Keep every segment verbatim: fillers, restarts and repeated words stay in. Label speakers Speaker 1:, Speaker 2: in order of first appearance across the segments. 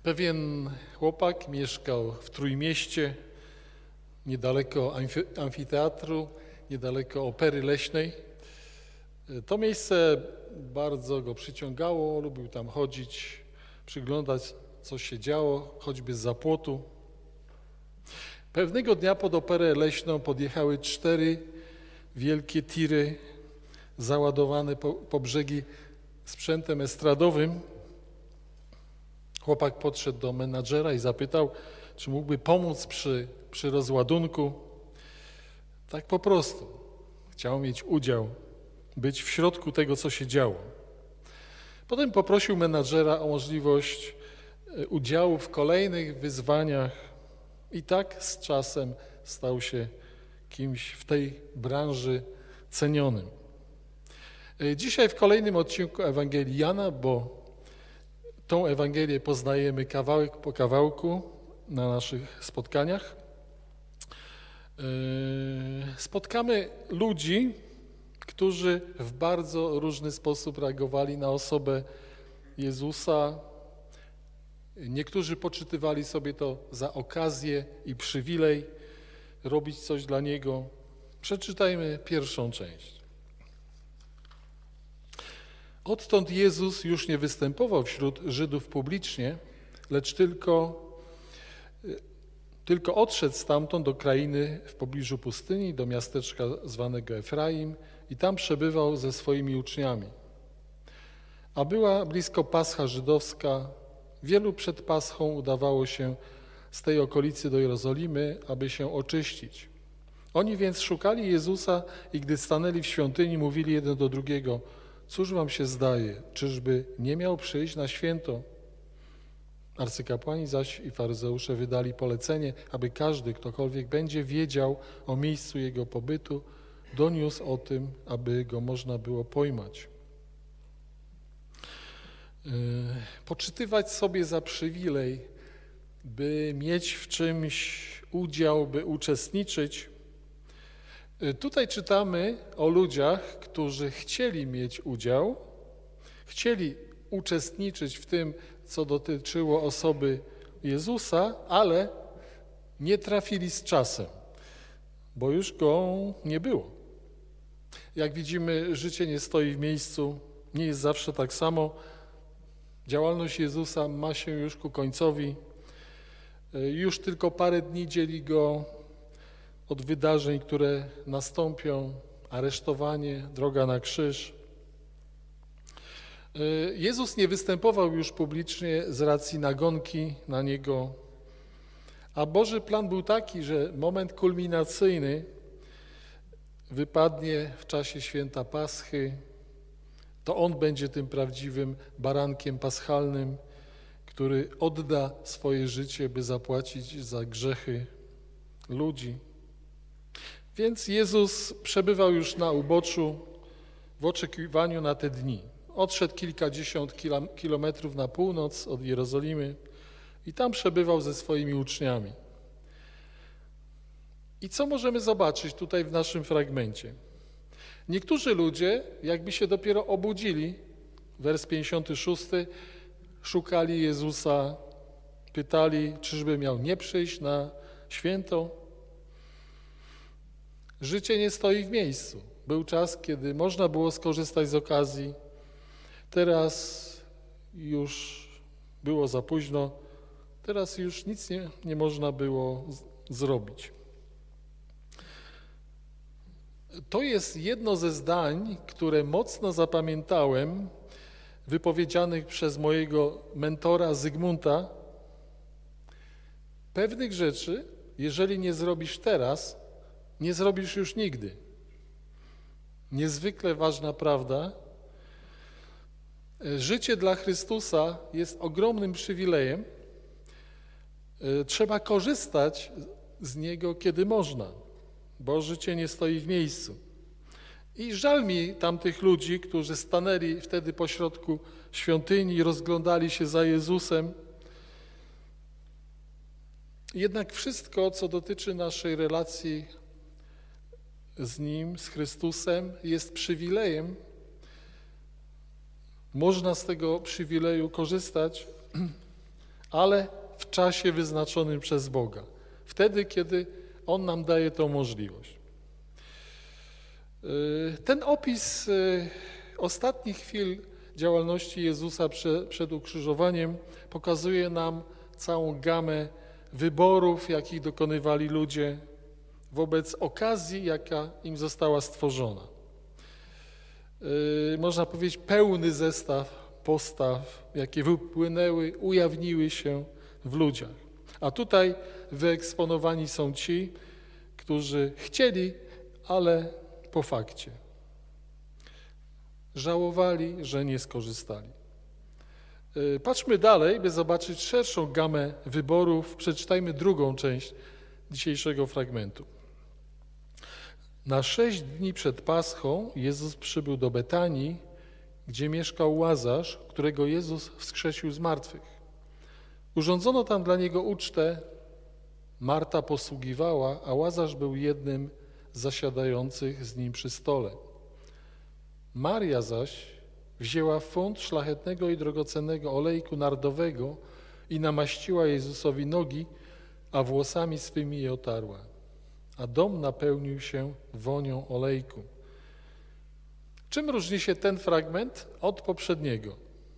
Speaker 1: Pewien chłopak mieszkał w Trójmieście, niedaleko amfiteatru, niedaleko Opery Leśnej. To miejsce bardzo go przyciągało, lubił tam chodzić, przyglądać, co się działo, choćby zza płotu. Pewnego dnia pod Operę Leśną podjechały cztery wielkie tiry załadowane po, po brzegi sprzętem estradowym. Chłopak podszedł do menadżera i zapytał, czy mógłby pomóc przy, przy rozładunku. Tak po prostu. Chciał mieć udział, być w środku tego, co się działo. Potem poprosił menadżera o możliwość udziału w kolejnych wyzwaniach i tak z czasem stał się kimś w tej branży cenionym. Dzisiaj w kolejnym odcinku Ewangelii Jana, bo tą Ewangelię poznajemy kawałek po kawałku na naszych spotkaniach, spotkamy ludzi, którzy w bardzo różny sposób reagowali na osobę Jezusa. Niektórzy poczytywali sobie to za okazję i przywilej robić coś dla Niego. Przeczytajmy pierwszą część. Odtąd Jezus już nie występował wśród Żydów publicznie, lecz tylko, tylko odszedł stamtąd do krainy w pobliżu pustyni, do miasteczka zwanego Efraim i tam przebywał ze swoimi uczniami. A była blisko Pascha żydowska, wielu przed Paschą udawało się z tej okolicy do Jerozolimy, aby się oczyścić. Oni więc szukali Jezusa i gdy stanęli w świątyni, mówili jeden do drugiego: cóż wam się zdaje, czyżby nie miał przyjść na święto? Arcykapłani zaś i faryzeusze wydali polecenie, aby każdy, ktokolwiek będzie wiedział o miejscu jego pobytu, doniósł o tym, aby go można było pojmać. Yy, poczytywać sobie za przywilej, by mieć w czymś udział, by uczestniczyć. Yy, tutaj czytamy o ludziach, którzy chcieli mieć udział, chcieli uczestniczyć w tym, co dotyczyło osoby Jezusa, ale nie trafili z czasem, bo już go nie było. Jak widzimy, życie nie stoi w miejscu, nie jest zawsze tak samo. Działalność Jezusa ma się już ku końcowi. Już tylko parę dni dzieli go od wydarzeń, które nastąpią, aresztowanie, droga na krzyż. Jezus nie występował już publicznie z racji nagonki na Niego, a Boży plan był taki, że moment kulminacyjny wypadnie w czasie święta Paschy. To On będzie tym prawdziwym barankiem paschalnym, który odda swoje życie, by zapłacić za grzechy ludzi. Więc Jezus przebywał już na uboczu w oczekiwaniu na te dni. Odszedł kilkadziesiąt kilometrów na północ od Jerozolimy i tam przebywał ze swoimi uczniami. I co możemy zobaczyć tutaj w naszym fragmencie? Niektórzy ludzie, jakby się dopiero obudzili, wers pięćdziesiąty szósty, szukali Jezusa, pytali, czyżby miał nie przyjść na święto. Życie nie stoi w miejscu. Był czas, kiedy można było skorzystać z okazji. Teraz już było za późno. Teraz już nic nie, nie można było z- zrobić. To jest jedno ze zdań, które mocno zapamiętałem, wypowiedzianych przez mojego mentora Zygmunta. Pewnych rzeczy, jeżeli nie zrobisz teraz, nie zrobisz już nigdy. Niezwykle ważna prawda. Życie dla Chrystusa jest ogromnym przywilejem. Trzeba korzystać z niego, kiedy można, bo życie nie stoi w miejscu. I żal mi tamtych ludzi, którzy stanęli wtedy pośrodku świątyni i rozglądali się za Jezusem. Jednak wszystko, co dotyczy naszej relacji z Nim, z Chrystusem, jest przywilejem. Można z tego przywileju korzystać, ale w czasie wyznaczonym przez Boga. Wtedy, kiedy On nam daje tą możliwość. Ten opis ostatnich chwil działalności Jezusa przed ukrzyżowaniem pokazuje nam całą gamę wyborów, jakich dokonywali ludzie wobec okazji, jaka im została stworzona. Można powiedzieć pełny zestaw postaw, jakie wypłynęły, ujawniły się w ludziach. A tutaj wyeksponowani są ci, którzy chcieli, ale po fakcie. Żałowali, że nie skorzystali. Patrzmy dalej, by zobaczyć szerszą gamę wyborów. Przeczytajmy drugą część dzisiejszego fragmentu. Na sześć dni przed Paschą Jezus przybył do Betanii, gdzie mieszkał Łazarz, którego Jezus wskrzesił z martwych. Urządzono tam dla niego ucztę. Marta posługiwała, a Łazarz był jednym z zasiadających z nim przy stole. Maria zaś wzięła funt szlachetnego i drogocennego olejku nardowego i namaściła Jezusowi nogi, a włosami swymi je otarła. A dom napełnił się wonią olejku. Czym różni się ten fragment od poprzedniego?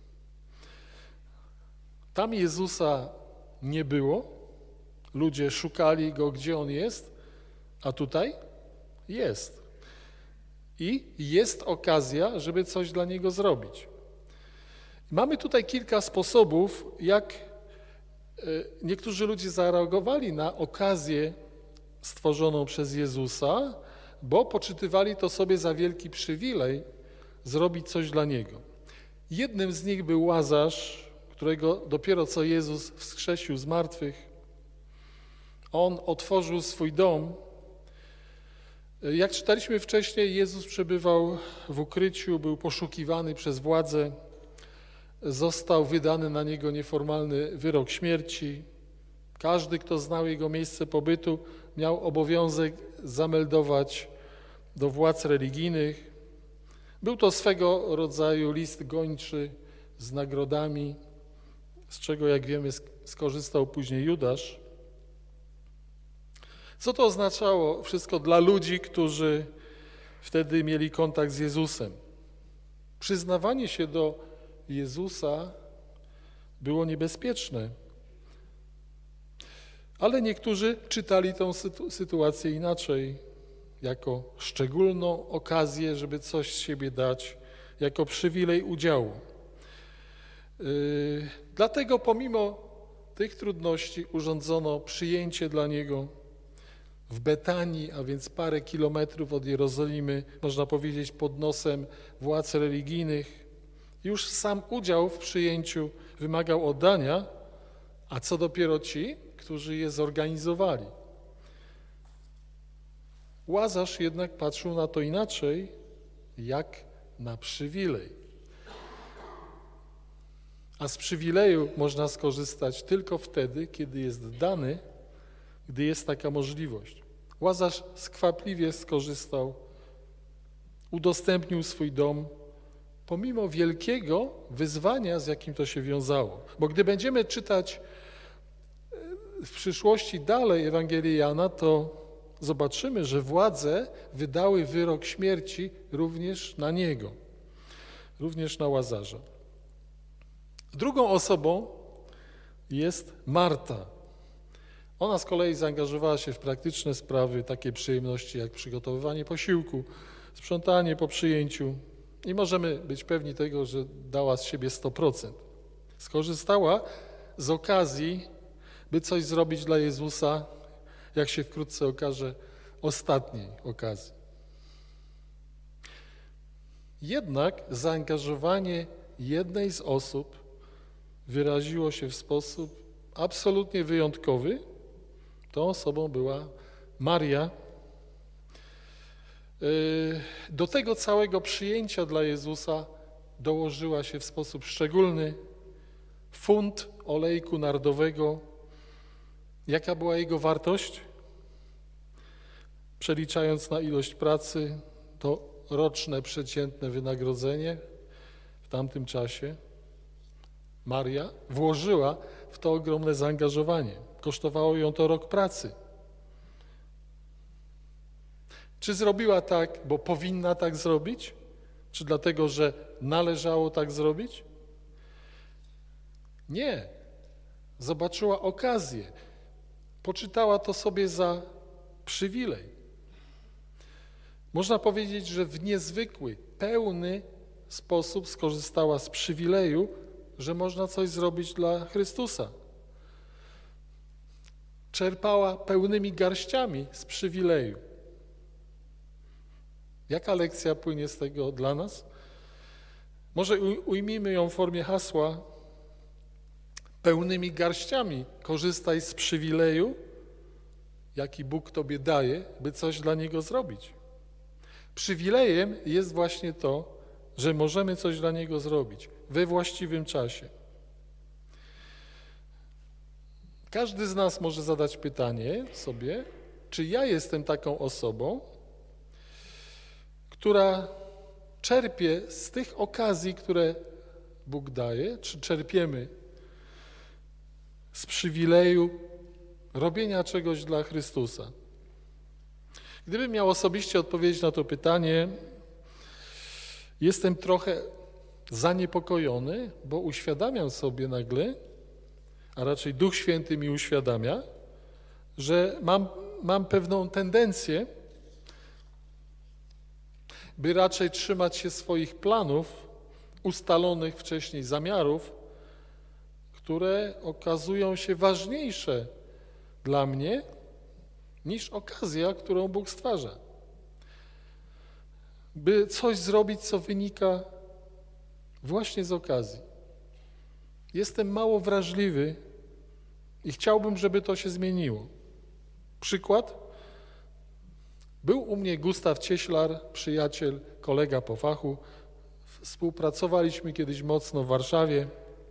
Speaker 1: Tam Jezusa nie było, ludzie szukali Go, gdzie On jest, a tutaj jest. I jest okazja, żeby coś dla Niego zrobić. Mamy tutaj kilka sposobów, jak niektórzy ludzie zareagowali na okazję stworzoną przez Jezusa, bo poczytywali to sobie za wielki przywilej zrobić coś dla Niego. Jednym z nich był Łazarz, którego dopiero co Jezus wskrzesił z martwych. On otworzył swój dom. Jak czytaliśmy wcześniej, Jezus przebywał w ukryciu, był poszukiwany przez władzę, został wydany na Niego nieformalny wyrok śmierci. Każdy, kto znał Jego miejsce pobytu, miał obowiązek zameldować do władz religijnych. Był to swego rodzaju list gończy z nagrodami, z czego, jak wiemy, skorzystał później Judasz. Co to oznaczało wszystko dla ludzi, którzy wtedy mieli kontakt z Jezusem? Przyznawanie się do Jezusa było niebezpieczne, ale niektórzy czytali tę sytuację inaczej, jako szczególną okazję, żeby coś z siebie dać, jako przywilej udziału. Yy, dlatego pomimo tych trudności urządzono przyjęcie dla Niego w Betanii, a więc parę kilometrów od Jerozolimy, można powiedzieć pod nosem władz religijnych. Już sam udział w przyjęciu wymagał oddania, a co dopiero ci, którzy je zorganizowali. Łazarz jednak patrzył na to inaczej, jak na przywilej. A z przywileju można skorzystać tylko wtedy, kiedy jest dany, gdy jest taka możliwość. Łazarz skwapliwie skorzystał, udostępnił swój dom, pomimo wielkiego wyzwania, z jakim to się wiązało. Bo gdy będziemy czytać w przyszłości dalej Ewangelię Jana, to zobaczymy, że władze wydały wyrok śmierci również na niego, również na Łazarza. Drugą osobą jest Marta. Ona z kolei zaangażowała się w praktyczne sprawy, takie przyjemności jak przygotowywanie posiłku, sprzątanie po przyjęciu i możemy być pewni tego, że dała z siebie sto procent. Skorzystała z okazji, by coś zrobić dla Jezusa, jak się wkrótce okaże, ostatniej okazji. Jednak zaangażowanie jednej z osób wyraziło się w sposób absolutnie wyjątkowy. Tą osobą była Maria. Do tego całego przyjęcia dla Jezusa dołożyła się w sposób szczególny funt olejku nardowego. Jaka była jego wartość? Przeliczając na ilość pracy, to roczne przeciętne wynagrodzenie w tamtym czasie Maria włożyła w w to ogromne zaangażowanie. Kosztowało ją to rok pracy. Czy zrobiła tak, bo powinna tak zrobić? Czy dlatego, że należało tak zrobić? Nie. Zobaczyła okazję. Poczytała to sobie za przywilej. Można powiedzieć, że w niezwykły, pełny sposób skorzystała z przywileju, że można coś zrobić dla Chrystusa. Czerpała pełnymi garściami z przywileju. Jaka lekcja płynie z tego dla nas? Może ujmijmy ją w formie hasła: pełnymi garściami korzystaj z przywileju, jaki Bóg Tobie daje, by coś dla Niego zrobić. Przywilejem jest właśnie to, że możemy coś dla Niego zrobić we właściwym czasie. Każdy z nas może zadać pytanie sobie, czy ja jestem taką osobą, która czerpie z tych okazji, które Bóg daje, czy czerpiemy z przywileju robienia czegoś dla Chrystusa. Gdybym miał osobiście odpowiedzieć na to pytanie, jestem trochę zaniepokojony, bo uświadamiam sobie nagle, a raczej Duch Święty mi uświadamia, że mam, mam pewną tendencję, by raczej trzymać się swoich planów, ustalonych wcześniej zamiarów, które okazują się ważniejsze dla mnie niż okazja, którą Bóg stwarza. By coś zrobić, co wynika właśnie z okazji. Jestem mało wrażliwy i chciałbym, żeby to się zmieniło. Przykład. Był u mnie Gustaw Cieślar, przyjaciel, kolega po fachu. Współpracowaliśmy kiedyś mocno w Warszawie.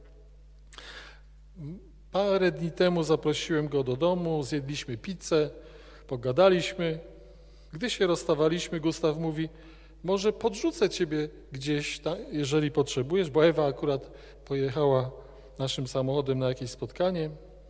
Speaker 1: Parę dni temu zaprosiłem go do domu, zjedliśmy pizzę, pogadaliśmy. Gdy się rozstawaliśmy, Gustaw mówi: może podrzucę ciebie gdzieś, ta, jeżeli potrzebujesz, bo Ewa akurat pojechała naszym samochodem na jakieś spotkanie.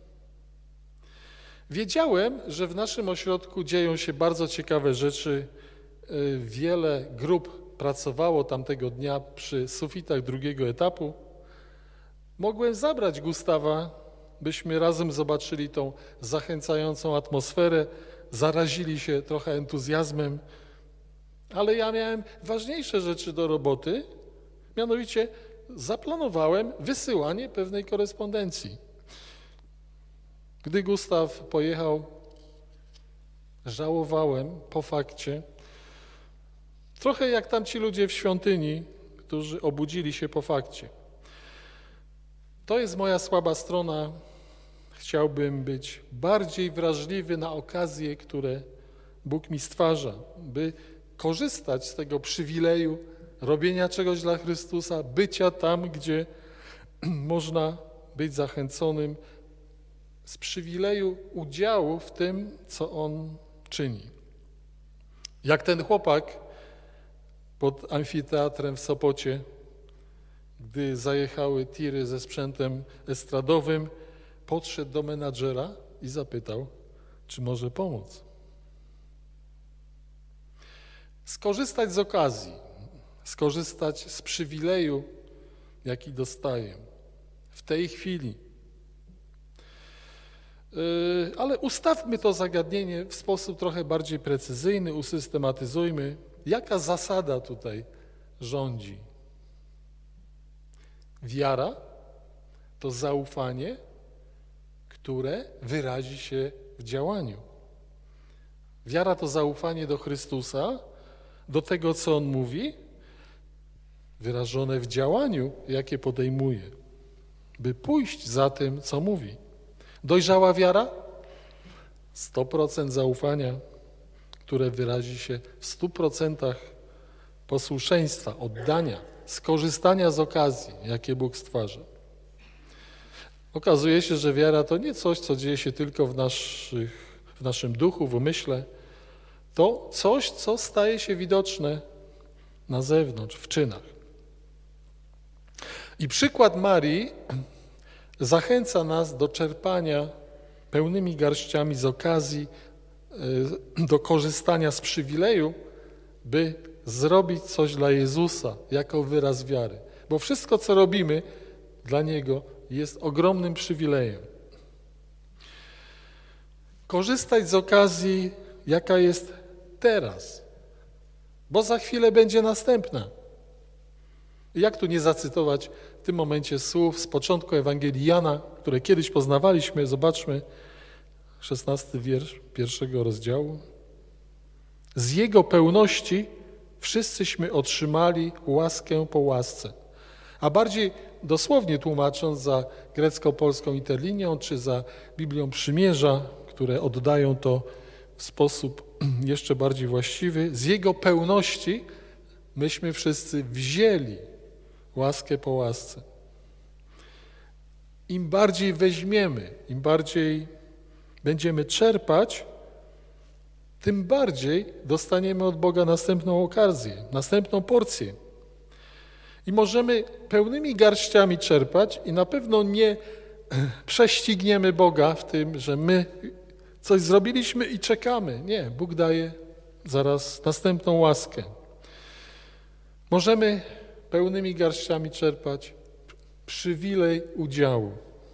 Speaker 1: Wiedziałem, że w naszym ośrodku dzieją się bardzo ciekawe rzeczy. Wiele grup pracowało tamtego dnia przy sufitach drugiego etapu. Mogłem zabrać Gustawa, byśmy razem zobaczyli tą zachęcającą atmosferę, zarazili się trochę entuzjazmem, ale ja miałem ważniejsze rzeczy do roboty, mianowicie zaplanowałem wysyłanie pewnej korespondencji. Gdy Gustaw pojechał, żałowałem po fakcie, trochę jak tamci ludzie w świątyni, którzy obudzili się po fakcie. To jest moja słaba strona. Chciałbym być bardziej wrażliwy na okazje, które Bóg mi stwarza, by korzystać z tego przywileju robienia czegoś dla Chrystusa, bycia tam, gdzie można być zachęconym, z przywileju udziału w tym, co On czyni. Jak ten chłopak pod amfiteatrem w Sopocie, gdy zajechały tiry ze sprzętem estradowym, podszedł do menadżera i zapytał, czy może pomóc. Skorzystać z okazji, skorzystać z przywileju, jaki dostaję w tej chwili. Ale ustawmy to zagadnienie w sposób trochę bardziej precyzyjny, usystematyzujmy. Jaka zasada tutaj rządzi? Wiara to zaufanie, które wyrazi się w działaniu. Wiara to zaufanie do Chrystusa, do tego, co On mówi, wyrażone w działaniu, jakie podejmuje, by pójść za tym, co mówi. Dojrzała wiara? sto procent zaufania, które wyrazi się w stu procentach posłuszeństwa, oddania, skorzystania z okazji, jakie Bóg stwarza. Okazuje się, że wiara to nie coś, co dzieje się tylko w, naszych, w naszym duchu, w umyśle. To coś, co staje się widoczne na zewnątrz, w czynach. I przykład Marii zachęca nas do czerpania pełnymi garściami z okazji, do korzystania z przywileju, by zrobić coś dla Jezusa jako wyraz wiary. Bo wszystko, co robimy dla Niego, jest ogromnym przywilejem. Korzystać z okazji, jaka jest teraz, bo za chwilę będzie następna. Jak tu nie zacytować w tym momencie słów z początku Ewangelii Jana, które kiedyś poznawaliśmy, zobaczmy, szesnasty wiersz pierwszego rozdziału. Z Jego pełności wszyscyśmy otrzymali łaskę po łasce. A bardziej dosłownie tłumacząc za grecko-polską interlinią, czy za Biblią Przymierza, które oddają to w sposób jeszcze bardziej właściwy, z Jego pełności myśmy wszyscy wzięli łaskę po łasce. Im bardziej weźmiemy, im bardziej będziemy czerpać, tym bardziej dostaniemy od Boga następną okazję, następną porcję. I możemy pełnymi garściami czerpać i na pewno nie prześcigniemy Boga w tym, że my coś zrobiliśmy i czekamy. Nie, Bóg daje zaraz następną łaskę. Możemy pełnymi garściami czerpać przywilej udziału.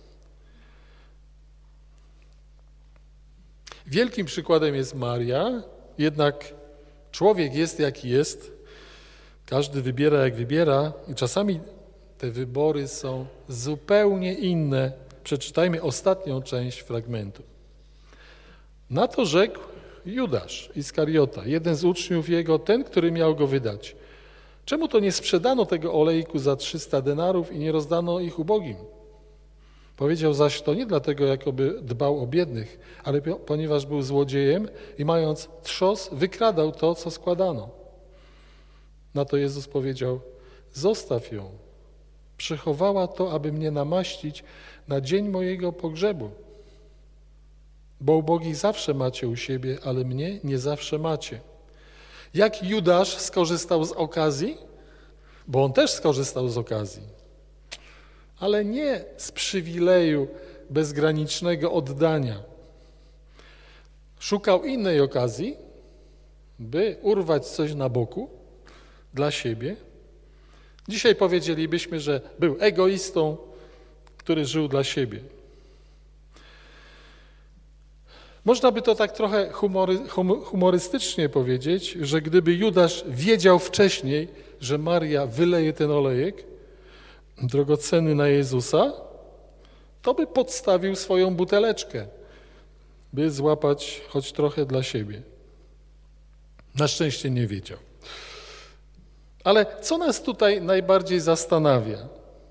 Speaker 1: Wielkim przykładem jest Maria, jednak człowiek jest jaki jest, każdy wybiera jak wybiera i czasami te wybory są zupełnie inne. Przeczytajmy ostatnią część fragmentu. Na to rzekł Judasz Iskariota, jeden z uczniów jego, ten, który miał go wydać. Czemu to nie sprzedano tego olejku za trzysta denarów i nie rozdano ich ubogim? Powiedział zaś to nie dlatego, jakoby dbał o biednych, ale ponieważ był złodziejem i mając trzos, wykradał to, co składano. Na to Jezus powiedział, zostaw ją. Przechowała to, aby mnie namaścić na dzień mojego pogrzebu. Bo ubogich zawsze macie u siebie, ale mnie nie zawsze macie. Jak Judasz skorzystał z okazji? Bo on też skorzystał z okazji. Ale nie z przywileju bezgranicznego oddania. Szukał innej okazji, by urwać coś na boku dla siebie. Dzisiaj powiedzielibyśmy, że był egoistą, który żył dla siebie. Można by to tak trochę humory, humorystycznie powiedzieć, że gdyby Judasz wiedział wcześniej, że Maria wyleje ten olejek drogocenny na Jezusa, to by podstawił swoją buteleczkę, by złapać choć trochę dla siebie. Na szczęście nie wiedział. Ale co nas tutaj najbardziej zastanawia?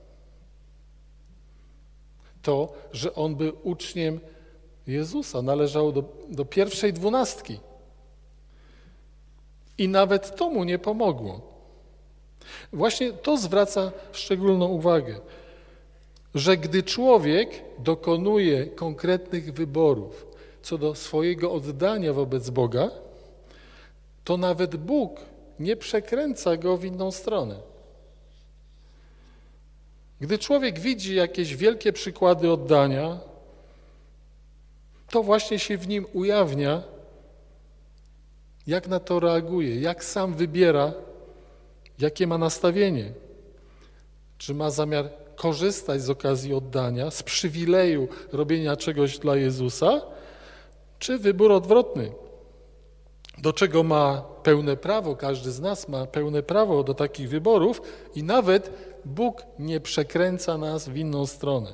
Speaker 1: To, że on był uczniem Jezusa, należał do, do pierwszej dwunastki. I nawet to mu nie pomogło. Właśnie to zwraca szczególną uwagę, że gdy człowiek dokonuje konkretnych wyborów co do swojego oddania wobec Boga, to nawet Bóg nie przekręca go w inną stronę. Gdy człowiek widzi jakieś wielkie przykłady oddania, to właśnie się w nim ujawnia, jak na to reaguje, jak sam wybiera, jakie ma nastawienie. Czy ma zamiar korzystać z okazji oddania, z przywileju robienia czegoś dla Jezusa, czy wybór odwrotny, do czego ma pełne prawo, każdy z nas ma pełne prawo do takich wyborów i nawet Bóg nie przekręca nas w inną stronę.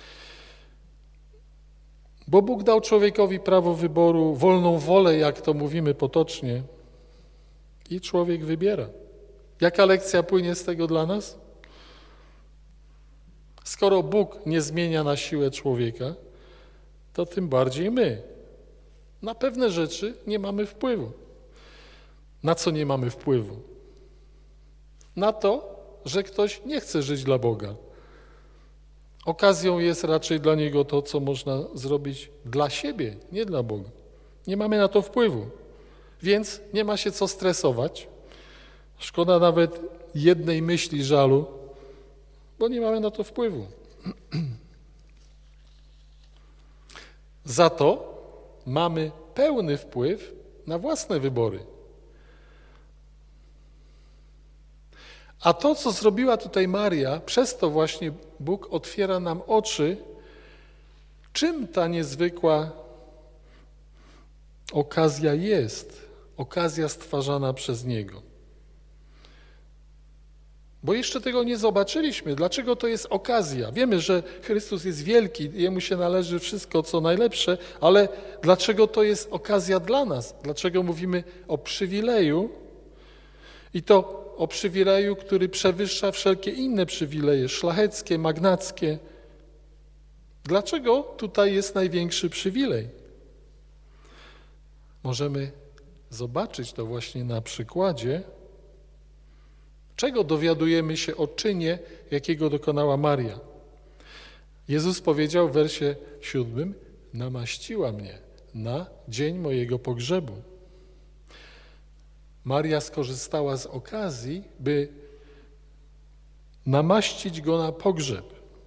Speaker 1: Bo Bóg dał człowiekowi prawo wyboru, wolną wolę, jak to mówimy potocznie, i człowiek wybiera. Jaka lekcja płynie z tego dla nas? Skoro Bóg nie zmienia na siłę człowieka, to tym bardziej my. Na pewne rzeczy nie mamy wpływu. Na co nie mamy wpływu? Na to, że ktoś nie chce żyć dla Boga. Okazją jest raczej dla niego to, co można zrobić dla siebie, nie dla Boga. Nie mamy na to wpływu, więc nie ma się co stresować. Szkoda nawet jednej myśli żalu, bo nie mamy na to wpływu. Za to mamy pełny wpływ na własne wybory. A to, co zrobiła tutaj Maria, przez to właśnie Bóg otwiera nam oczy, czym ta niezwykła okazja jest, okazja stwarzana przez Niego. Bo jeszcze tego nie zobaczyliśmy. Dlaczego to jest okazja? Wiemy, że Chrystus jest wielki, Jemu się należy wszystko, co najlepsze, ale dlaczego to jest okazja dla nas? Dlaczego mówimy o przywileju? I to o przywileju, który przewyższa wszelkie inne przywileje, szlacheckie, magnackie. Dlaczego tutaj jest największy przywilej? Możemy zobaczyć to właśnie na przykładzie, czego dowiadujemy się o czynie, jakiego dokonała Maria. Jezus powiedział w wersie siódmym: namaściła mnie na dzień mojego pogrzebu. Maria skorzystała z okazji, by namaścić go na pogrzeb.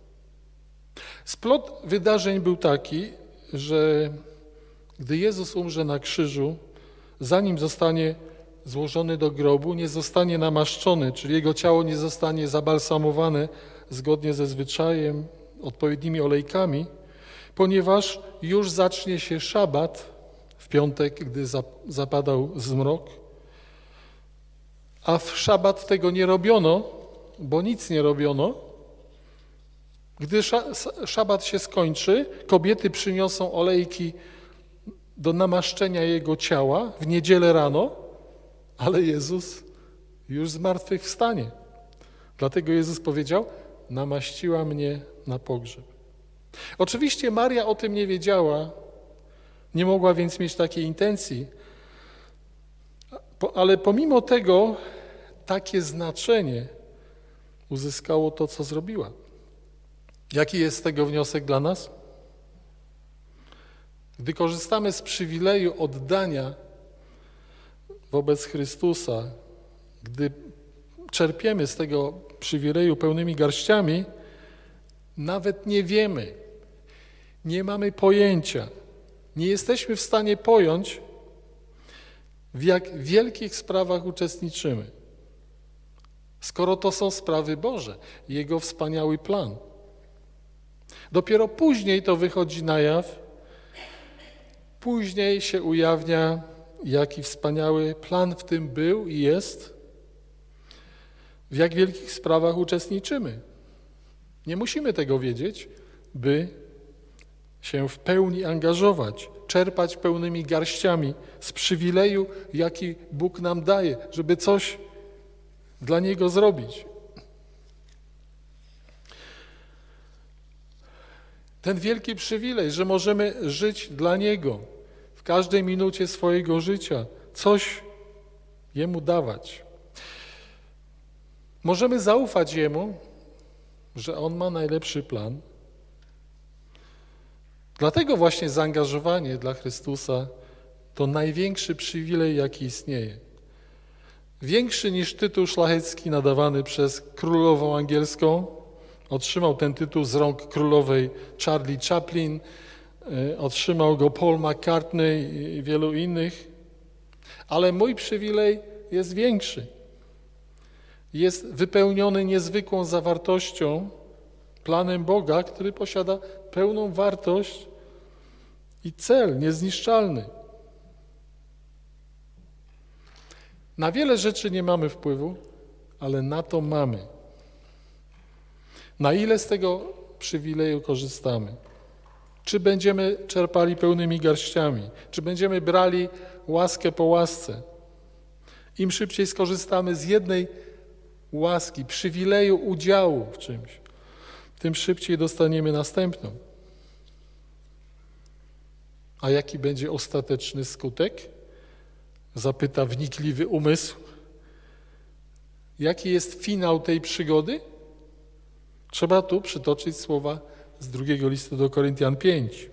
Speaker 1: Splot wydarzeń był taki, że gdy Jezus umrze na krzyżu, zanim zostanie złożony do grobu, nie zostanie namaszczony, czyli jego ciało nie zostanie zabalsamowane zgodnie ze zwyczajem, odpowiednimi olejkami, ponieważ już zacznie się szabat w piątek, gdy zapadał zmrok, a w szabat tego nie robiono, bo nic nie robiono. Gdy szabat się skończy, kobiety przyniosą olejki do namaszczenia jego ciała w niedzielę rano, ale Jezus już zmartwychwstanie. Dlatego Jezus powiedział: namaściła mnie na pogrzeb. Oczywiście Maria o tym nie wiedziała, nie mogła więc mieć takiej intencji, ale pomimo tego takie znaczenie uzyskało to, co zrobiła. Jaki jest z tego wniosek dla nas? Gdy korzystamy z przywileju oddania wobec Chrystusa, gdy czerpiemy z tego przywileju pełnymi garściami, nawet nie wiemy, nie mamy pojęcia, nie jesteśmy w stanie pojąć, w jak wielkich sprawach uczestniczymy, skoro to są sprawy Boże, Jego wspaniały plan. Dopiero później to wychodzi na jaw, później się ujawnia, jaki wspaniały plan w tym był i jest, w jak wielkich sprawach uczestniczymy. Nie musimy tego wiedzieć, by się w pełni angażować, czerpać pełnymi garściami z przywileju, jaki Bóg nam daje, żeby coś dla Niego zrobić. Ten wielki przywilej, że możemy żyć dla Niego w każdej minucie swojego życia, coś Jemu dawać. Możemy zaufać Jemu, że On ma najlepszy plan. Dlatego właśnie zaangażowanie dla Chrystusa to największy przywilej, jaki istnieje. Większy niż tytuł szlachecki nadawany przez królową angielską. Otrzymał ten tytuł z rąk królowej Charlie Chaplin, otrzymał go Paul McCartney i wielu innych. Ale mój przywilej jest większy. Jest wypełniony niezwykłą zawartością, planem Boga, który posiada pełną wartość i cel niezniszczalny. Na wiele rzeczy nie mamy wpływu, ale na to mamy. Na ile z tego przywileju korzystamy? Czy będziemy czerpali pełnymi garściami? Czy będziemy brali łaskę po łasce? Im szybciej skorzystamy z jednej łaski, przywileju udziału w czymś, tym szybciej dostaniemy następną. A jaki będzie ostateczny skutek? Zapyta wnikliwy umysł. Jaki jest finał tej przygody? Trzeba tu przytoczyć słowa z drugiego listu do Koryntian pięć.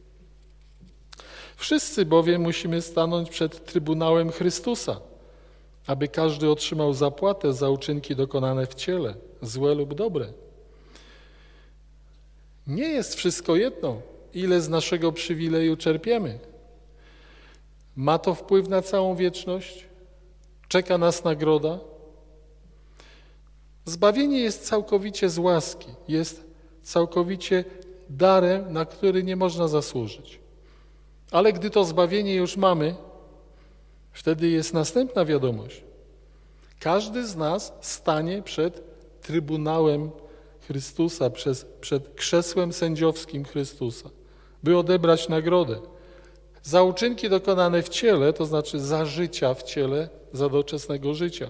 Speaker 1: Wszyscy bowiem musimy stanąć przed Trybunałem Chrystusa, aby każdy otrzymał zapłatę za uczynki dokonane w ciele, złe lub dobre. Nie jest wszystko jedno, ile z naszego przywileju czerpiemy. Ma to wpływ na całą wieczność? Czeka nas nagroda? Zbawienie jest całkowicie z łaski, jest całkowicie darem, na który nie można zasłużyć. Ale gdy to zbawienie już mamy, wtedy jest następna wiadomość. Każdy z nas stanie przed Trybunałem Chrystusa, przez, przed krzesłem sędziowskim Chrystusa, by odebrać nagrodę. Za uczynki dokonane w ciele, to znaczy za życia w ciele, za doczesnego życia.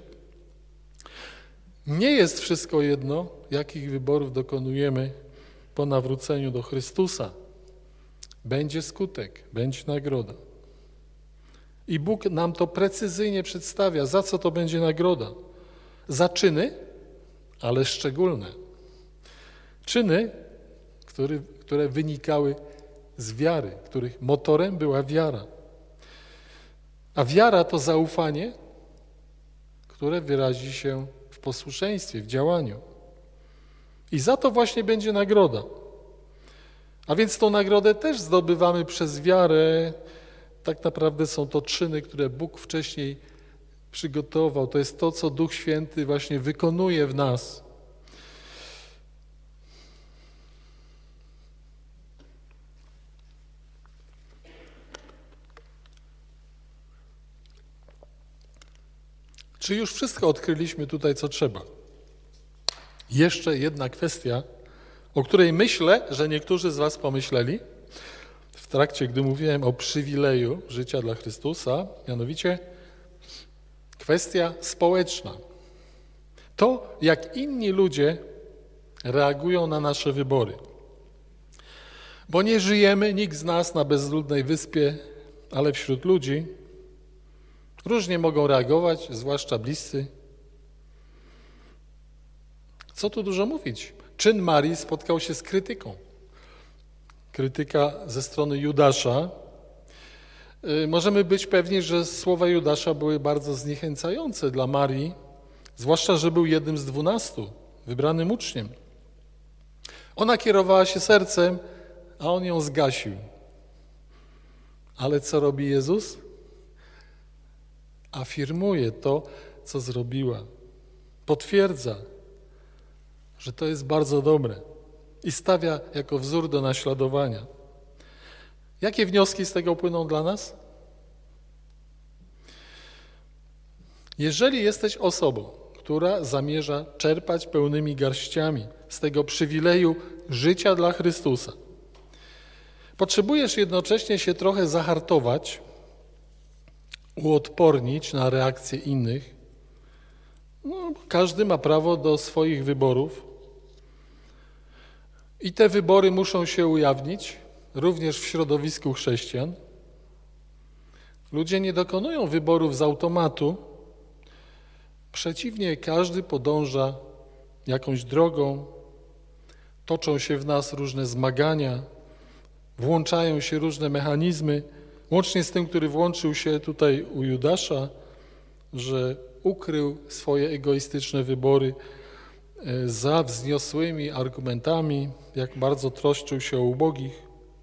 Speaker 1: Nie jest wszystko jedno, jakich wyborów dokonujemy po nawróceniu do Chrystusa. Będzie skutek, będzie nagroda. I Bóg nam to precyzyjnie przedstawia, za co to będzie nagroda. Za czyny, ale szczególne. Czyny, które, które wynikały z wiary, których motorem była wiara. A wiara to zaufanie, które wyrazi się w posłuszeństwie, w działaniu. I za to właśnie będzie nagroda. A więc tą nagrodę też zdobywamy przez wiarę. Tak naprawdę są to czyny, które Bóg wcześniej przygotował. To jest to, co Duch Święty właśnie wykonuje w nas. Czy już wszystko odkryliśmy tutaj, co trzeba? Jeszcze jedna kwestia, o której myślę, że niektórzy z was pomyśleli w trakcie, gdy mówiłem o przywileju życia dla Chrystusa, mianowicie kwestia społeczna. To, jak inni ludzie reagują na nasze wybory. Bo nie żyjemy, nikt z nas, na bezludnej wyspie, ale wśród ludzi. Różnie mogą reagować, zwłaszcza bliscy. Co tu dużo mówić? Czyn Marii spotkał się z krytyką. Krytyka ze strony Judasza. Możemy być pewni, że słowa Judasza były bardzo zniechęcające dla Marii, zwłaszcza, że był jednym z dwunastu, wybranym uczniem. Ona kierowała się sercem, a on ją zgasił. Ale co robi Jezus? Afirmuje to, co zrobiła. Potwierdza, że to jest bardzo dobre i stawia jako wzór do naśladowania. Jakie wnioski z tego płyną dla nas? Jeżeli jesteś osobą, która zamierza czerpać pełnymi garściami z tego przywileju życia dla Chrystusa, potrzebujesz jednocześnie się trochę zahartować, uodpornić na reakcje innych. No, każdy ma prawo do swoich wyborów i te wybory muszą się ujawnić, również w środowisku chrześcijan. Ludzie nie dokonują wyborów z automatu. Przeciwnie, każdy podąża jakąś drogą, toczą się w nas różne zmagania, włączają się różne mechanizmy, łącznie z tym, który włączył się tutaj u Judasza, że ukrył swoje egoistyczne wybory za wzniosłymi argumentami, jak bardzo troszczył się o ubogich.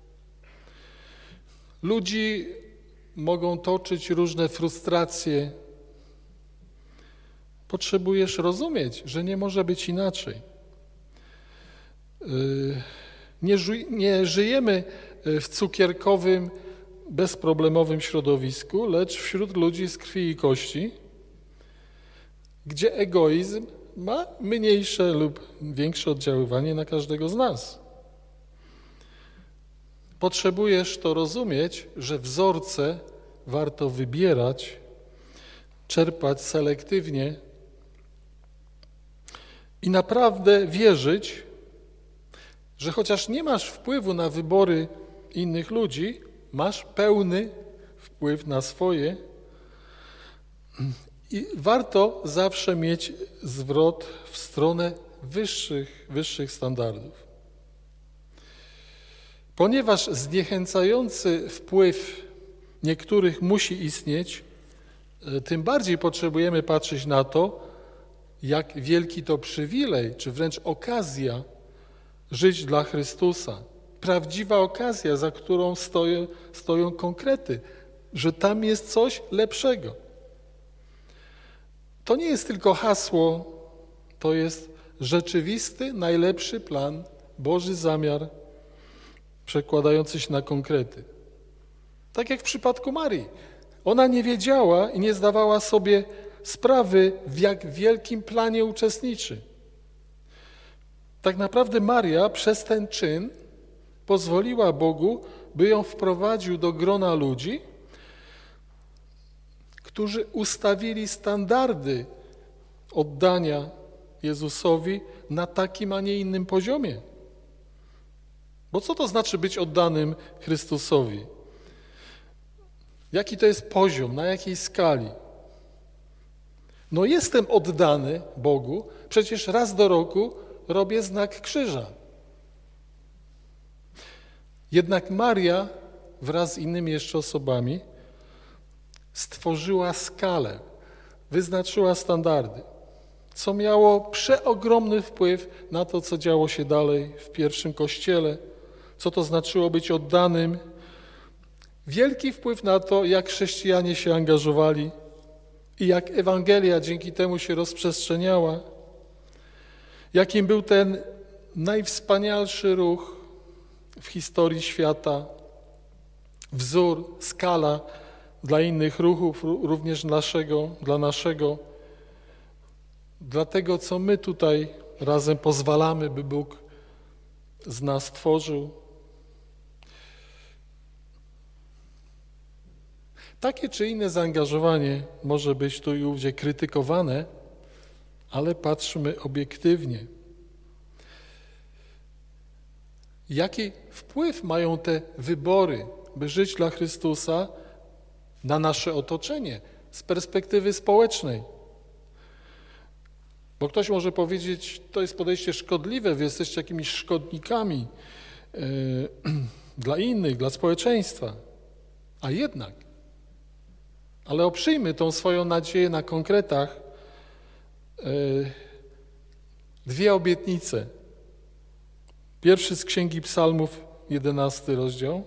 Speaker 1: Ludzi mogą toczyć różne frustracje. Potrzebujesz rozumieć, że nie może być inaczej. Nie, ży- nie żyjemy w cukierkowym, bezproblemowym środowisku, lecz wśród ludzi z krwi i kości, gdzie egoizm ma mniejsze lub większe oddziaływanie na każdego z nas. Potrzebujesz to rozumieć, że wzorce warto wybierać, czerpać selektywnie i naprawdę wierzyć, że chociaż nie masz wpływu na wybory innych ludzi, masz pełny wpływ na swoje i warto zawsze mieć zwrot w stronę wyższych, wyższych standardów. Ponieważ zniechęcający wpływ niektórych musi istnieć, tym bardziej potrzebujemy patrzeć na to, jak wielki to przywilej, czy wręcz okazja żyć dla Chrystusa, prawdziwa okazja, za którą stoją, stoją konkrety, że tam jest coś lepszego. To nie jest tylko hasło, to jest rzeczywisty, najlepszy plan, Boży zamiar przekładający się na konkrety. Tak jak w przypadku Marii. Ona nie wiedziała i nie zdawała sobie sprawy, w jak wielkim planie uczestniczy. Tak naprawdę Maria przez ten czyn pozwoliła Bogu, by ją wprowadził do grona ludzi, którzy ustawili standardy oddania Jezusowi na takim, a nie innym poziomie. Bo co to znaczy być oddanym Chrystusowi? Jaki to jest poziom, na jakiej skali? No jestem oddany Bogu, przecież raz do roku robię znak krzyża. Jednak Maria wraz z innymi jeszcze osobami stworzyła skalę, wyznaczyła standardy, co miało przeogromny wpływ na to, co działo się dalej w pierwszym Kościele, co to znaczyło być oddanym. Wielki wpływ na to, jak chrześcijanie się angażowali i jak Ewangelia dzięki temu się rozprzestrzeniała, jakim był ten najwspanialszy ruch w historii świata, wzór, skala dla innych ruchów, również naszego, dla naszego, dla tego, co my tutaj razem pozwalamy, by Bóg z nas tworzył. Takie czy inne zaangażowanie może być tu i ówdzie krytykowane, ale patrzmy obiektywnie. Jaki wpływ mają te wybory, by żyć dla Chrystusa, na nasze otoczenie z perspektywy społecznej? Bo ktoś może powiedzieć, to jest podejście szkodliwe, wy jesteście jakimiś szkodnikami yy, dla innych, dla społeczeństwa. A jednak, ale oprzyjmy tą swoją nadzieję na konkretach, yy, dwie obietnice. Pierwszy z Księgi Psalmów, jedenasty rozdział.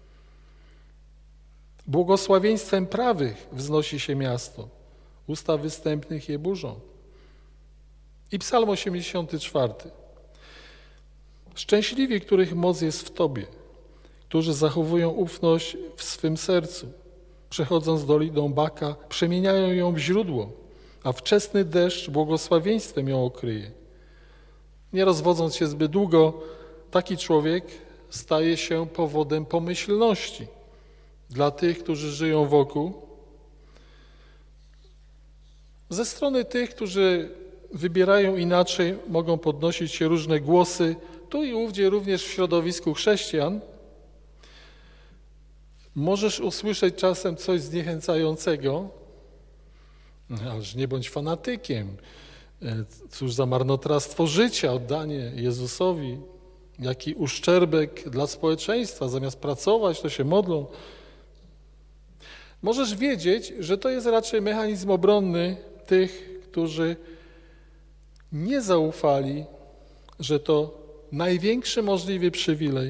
Speaker 1: Błogosławieństwem prawych wznosi się miasto, usta występnych je burzą. I Psalm osiemdziesiąty czwarty. Szczęśliwi, których moc jest w Tobie, którzy zachowują ufność w swym sercu, przechodząc doliną Baka, przemieniają ją w źródło, a wczesny deszcz błogosławieństwem ją okryje. Nie rozwodząc się zbyt długo, taki człowiek staje się powodem pomyślności dla tych, którzy żyją wokół. Ze strony tych, którzy wybierają inaczej, mogą podnosić się różne głosy, tu i ówdzie również w środowisku chrześcijan. Możesz usłyszeć czasem coś zniechęcającego, ależ nie bądź fanatykiem, cóż za marnotrawstwo życia, oddanie Jezusowi, jaki uszczerbek dla społeczeństwa, zamiast pracować, to się modlą. Możesz wiedzieć, że to jest raczej mechanizm obronny tych, którzy nie zaufali, że to największy możliwy przywilej.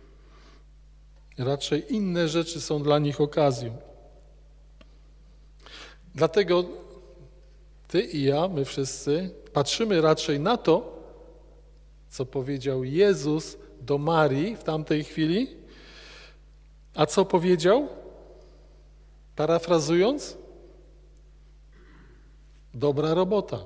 Speaker 1: Raczej inne rzeczy są dla nich okazją. Dlatego ty i ja, my wszyscy, patrzymy raczej na to, co powiedział Jezus do Marii w tamtej chwili, a co powiedział? Parafrazując, dobra robota.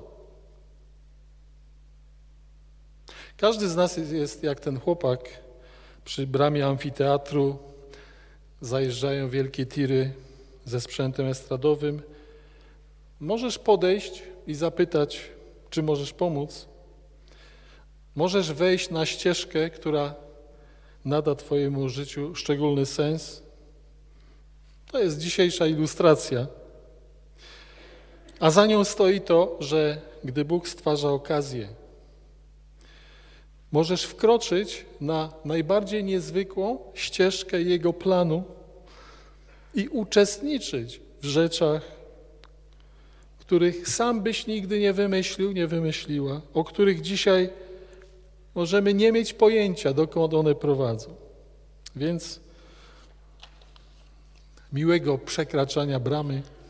Speaker 1: Każdy z nas jest jak ten chłopak przy bramie amfiteatru, zajeżdżają wielkie tiry ze sprzętem estradowym. Możesz podejść i zapytać, czy możesz pomóc. Możesz wejść na ścieżkę, która nada twojemu życiu szczególny sens. To jest dzisiejsza ilustracja. A za nią stoi to, że gdy Bóg stwarza okazję, możesz wkroczyć na najbardziej niezwykłą ścieżkę Jego planu i uczestniczyć w rzeczach, których sam byś nigdy nie wymyślił, nie wymyśliła, o których dzisiaj możemy nie mieć pojęcia, dokąd one prowadzą. Więc miłego przekraczania bramy.